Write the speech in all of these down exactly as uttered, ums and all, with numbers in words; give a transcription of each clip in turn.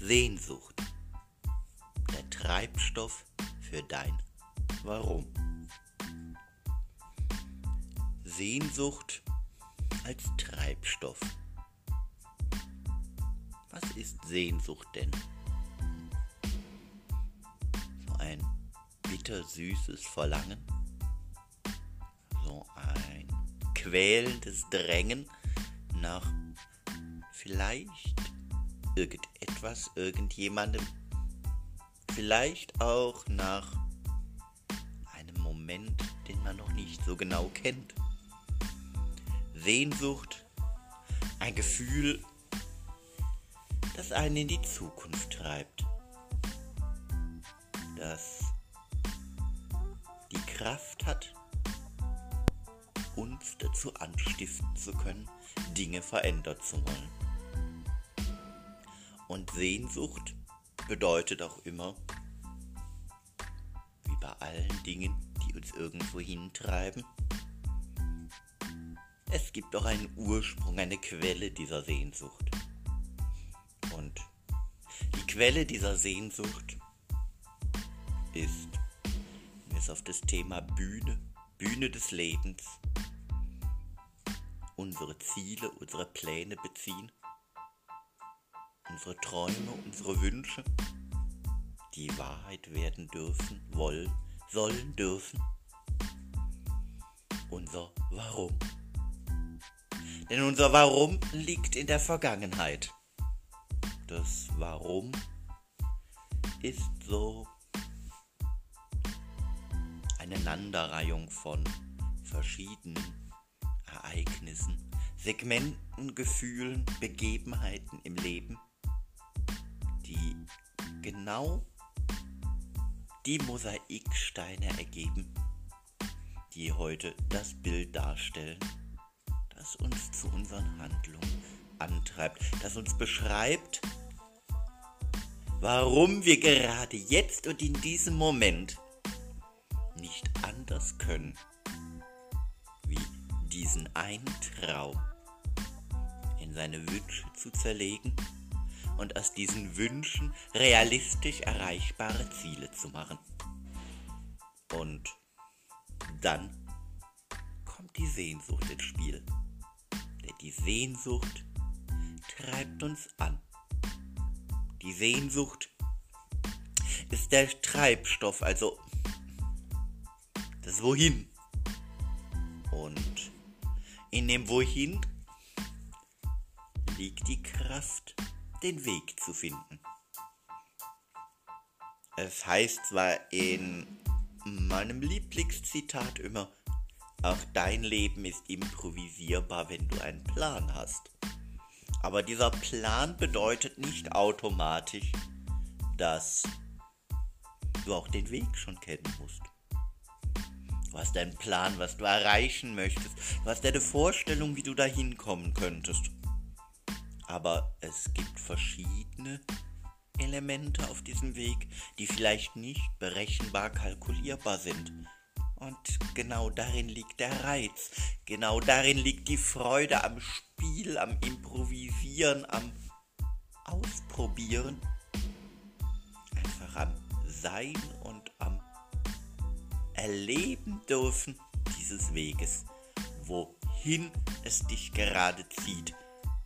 Sehnsucht, der Treibstoff für dein Warum. Sehnsucht als Treibstoff. Was ist Sehnsucht denn? So ein bittersüßes Verlangen? So ein quälendes Drängen nach vielleicht irgendetwas, irgendjemandem? Vielleicht auch nach einem Moment, den man noch nicht so genau kennt. Sehnsucht, ein Gefühl, das einen in die Zukunft treibt, das die Kraft hat, uns dazu anstiften zu können, Dinge verändern zu wollen. Und Sehnsucht bedeutet auch immer, wie bei allen Dingen, die uns irgendwo hintreiben, es gibt auch einen Ursprung, eine Quelle dieser Sehnsucht. Und die Quelle dieser Sehnsucht ist, wenn wir es auf das Thema Bühne, Bühne des Lebens, unsere Ziele, unsere Pläne beziehen, unsere Träume, unsere Wünsche, die Wahrheit werden dürfen, wollen, sollen dürfen. Unser Warum. Denn unser Warum liegt in der Vergangenheit. Das Warum ist so eine Aneinanderreihung von verschiedenen Ereignissen, Segmenten, Gefühlen, Begebenheiten im Leben, die genau die Mosaiksteine ergeben, die heute das Bild darstellen, das uns zu unseren Handlungen antreibt, das uns beschreibt, warum wir gerade jetzt und in diesem Moment nicht anders können, wie diesen einen Traum in seine Wünsche zu zerlegen und aus diesen Wünschen realistisch erreichbare Ziele zu machen. Und dann kommt die Sehnsucht ins Spiel. Denn die Sehnsucht treibt uns an. Die Sehnsucht ist der Treibstoff, also das Wohin. Und in dem Wohin liegt die Kraft, den Weg zu finden. Es heißt zwar in meinem Lieblingszitat immer, auch dein Leben ist improvisierbar, wenn du einen Plan hast. Aber dieser Plan bedeutet nicht automatisch, dass du auch den Weg schon kennen musst. Du hast einen Plan, was du erreichen möchtest. Du hast eine Vorstellung, wie du da hinkommen könntest. Aber es gibt verschiedene Elemente auf diesem Weg, die vielleicht nicht berechenbar kalkulierbar sind. Und genau darin liegt der Reiz. Genau darin liegt die Freude am Spiel, am Improvisieren, am Ausprobieren. Einfach am Sein und am Erleben dürfen dieses Weges, wohin es dich gerade zieht.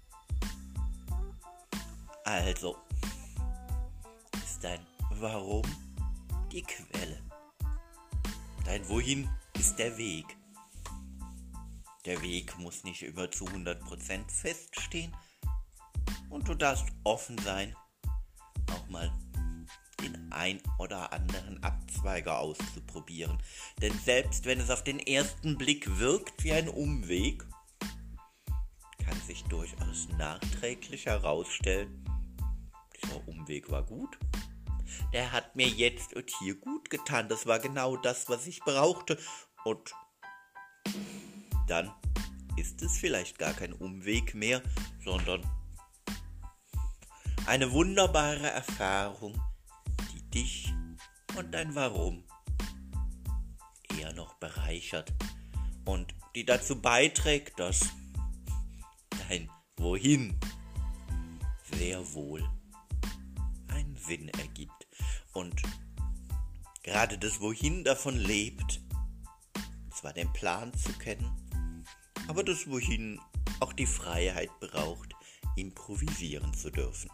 Also ist dein Warum die Quelle. Dein Wohin ist der Weg. Der Weg muss nicht immer zu hundert Prozent feststehen und du darfst offen sein, auch mal den ein oder anderen Abzweiger auszuprobieren. Denn selbst wenn es auf den ersten Blick wirkt wie ein Umweg, kann sich durchaus nachträglich herausstellen, dieser Umweg war gut. Der hat mir jetzt und hier gut getan. Das war genau das, was ich brauchte. Und dann ist es vielleicht gar kein Umweg mehr, sondern eine wunderbare Erfahrung, die dich und dein Warum eher noch bereichert und die dazu beiträgt, dass dein Wohin sehr wohl Sinn ergibt. Und gerade das Wohin davon lebt, zwar den Plan zu kennen, aber das Wohin auch die Freiheit braucht, improvisieren zu dürfen.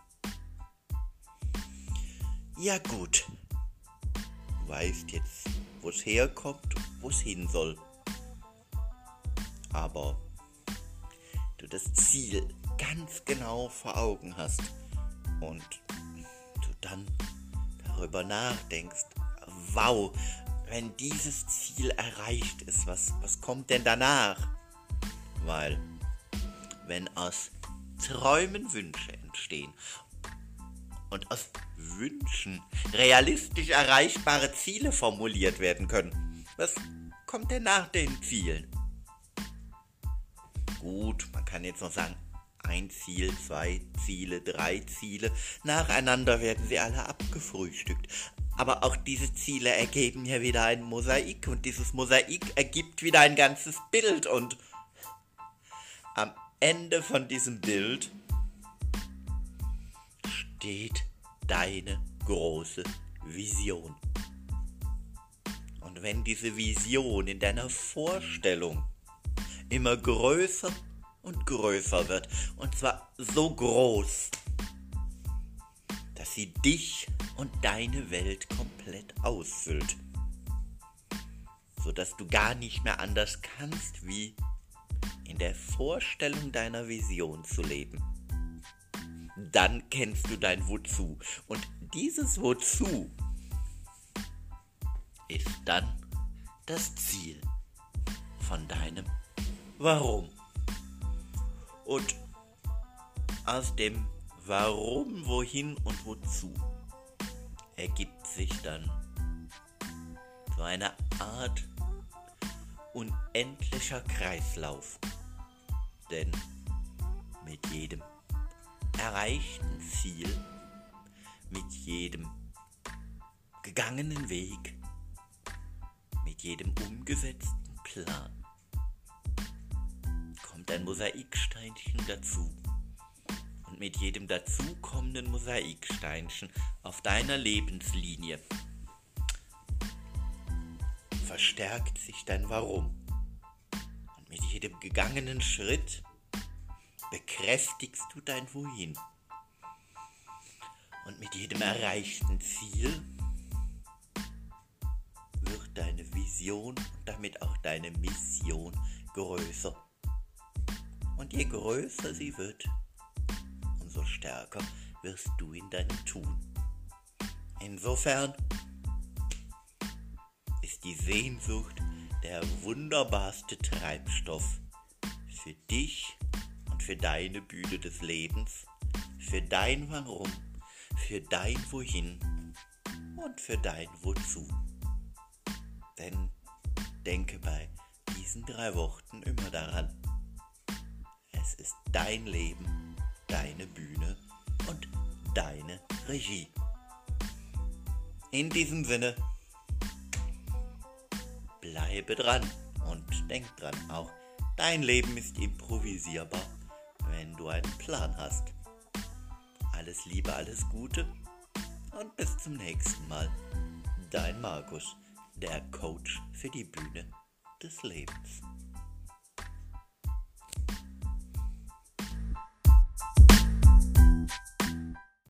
Ja gut, du weißt jetzt, wo es herkommt, wo es hin soll. Aber du das Ziel ganz genau vor Augen hast und du dann darüber nachdenkst, wow, wenn dieses Ziel erreicht ist, was, was kommt denn danach? Weil, wenn aus Träumen Wünsche entstehen und aus Wünschen realistisch erreichbare Ziele formuliert werden können, was kommt denn nach den Zielen? Gut, man kann jetzt noch sagen, ein Ziel, zwei Ziele, drei Ziele, nacheinander werden sie alle abgefrühstückt. Aber auch diese Ziele ergeben ja wieder ein Mosaik und dieses Mosaik ergibt wieder ein ganzes Bild und am Ende von diesem Bild steht deine große Vision. Und wenn diese Vision in deiner Vorstellung immer größer und größer wird, und zwar so groß, dass sie dich und deine Welt komplett ausfüllt, sodass du gar nicht mehr anders kannst, wie in der Vorstellung deiner Vision zu leben. Dann kennst du dein Wozu. Und dieses Wozu ist dann das Ziel von deinem Warum. Und aus dem Warum, Wohin und Wozu ergibt sich dann so eine Art unendlicher Kreislauf. Denn mit jedem erreichten Ziel, mit jedem gegangenen Weg, mit jedem umgesetzten Plan kommt ein Mosaiksteinchen dazu. Und mit jedem dazukommenden Mosaiksteinchen auf deiner Lebenslinie verstärkt sich dein Warum. Und mit jedem gegangenen Schritt bekräftigst du dein Wohin. Und mit jedem erreichten Ziel wird deine Vision und damit auch deine Mission größer. Und je größer sie wird, umso stärker wirst du in deinem Tun. Insofern ist die Sehnsucht der wunderbarste Treibstoff für dich und für deine Bühne des Lebens, für dein Warum, für dein Wohin und für dein Wozu. Denn denke bei diesen drei Worten immer daran, es ist dein Leben, deine Bühne und deine Regie. In diesem Sinne, bleibe dran und denk dran, auch dein Leben ist improvisierbar, wenn du einen Plan hast. Alles Liebe, alles Gute und bis zum nächsten Mal. Dein Markus, der Coach für die Bühne des Lebens.